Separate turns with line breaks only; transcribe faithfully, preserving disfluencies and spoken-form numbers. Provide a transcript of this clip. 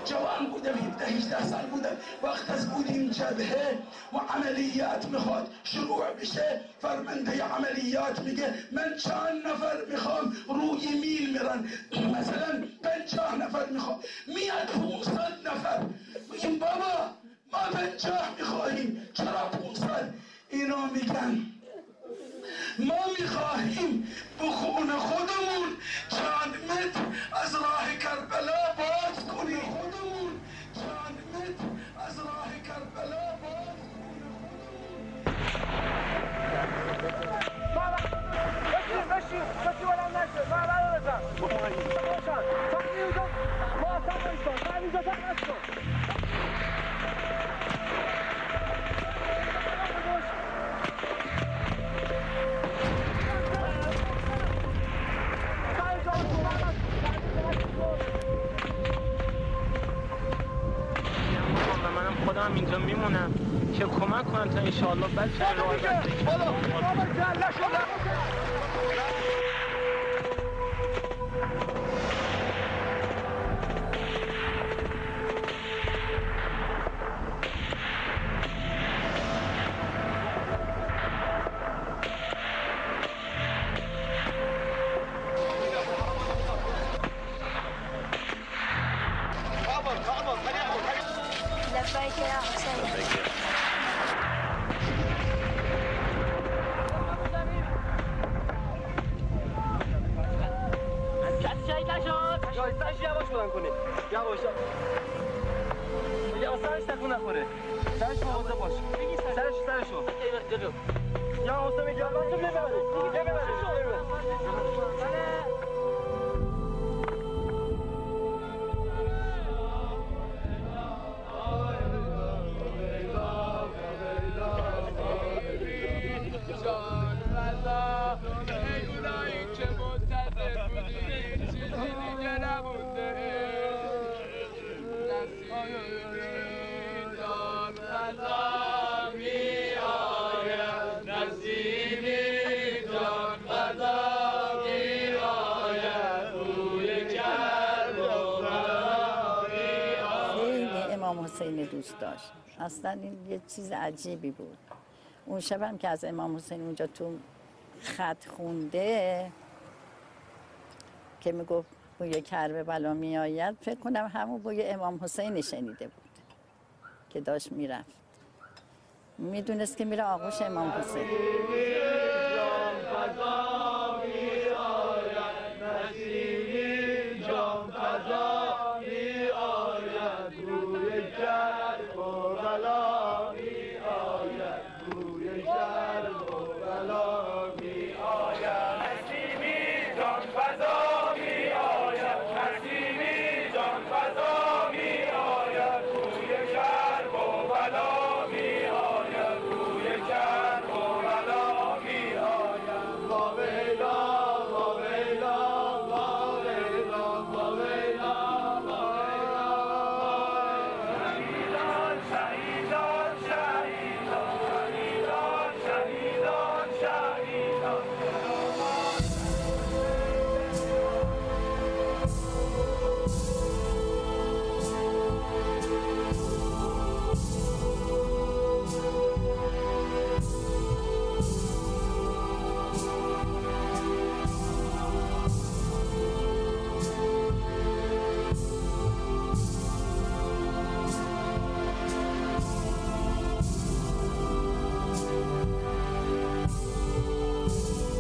جوان بودم، هفده هجده سال بودم، وقت از بودیم جبهه و عملیات میخواد شروع بشه، فرمانده عملیات میگه من چند نفر میخوام روی میل میرن، مثلا پنجاه نفر میخوام، میاد پونصد نفر، میگیم بابا ما پنجاه میخواهیم چرا پونصد؟ اینا میگن ما میخواهیم به خون خودمون چند متر از راه کربلا باز کنیم، خودمون چند متر از راه کربلا باز
بشین بشین کسی بلند نشه، من برای بزن باشن فقیه اونجا محتب بایستان، من اینجا تک نشکن
منم خودم اینجا میمونم که کمک کنم تا انشاءالله بچه راه بندگی
بالا بابا گله شده
لبيك يا حسين.
کسی شهید نشد؟ شایستش یواش بلند کنید یواش یواش سرش تکون نخوره سرش مواظب باش سرش سرشو یا حسین میگه البته ببرید دیگه ببرید
امام حسین دوست داشت. اصلا این یه چیز عجیبی بود. اون شبم که از امام حسین اونجا تو خط خونده که میگفت بوی کربلا می آید، فکر کنم همون بوی امام حسین شنیده بود که داشت میرفت، میدونست که میره آغوش امام حسین.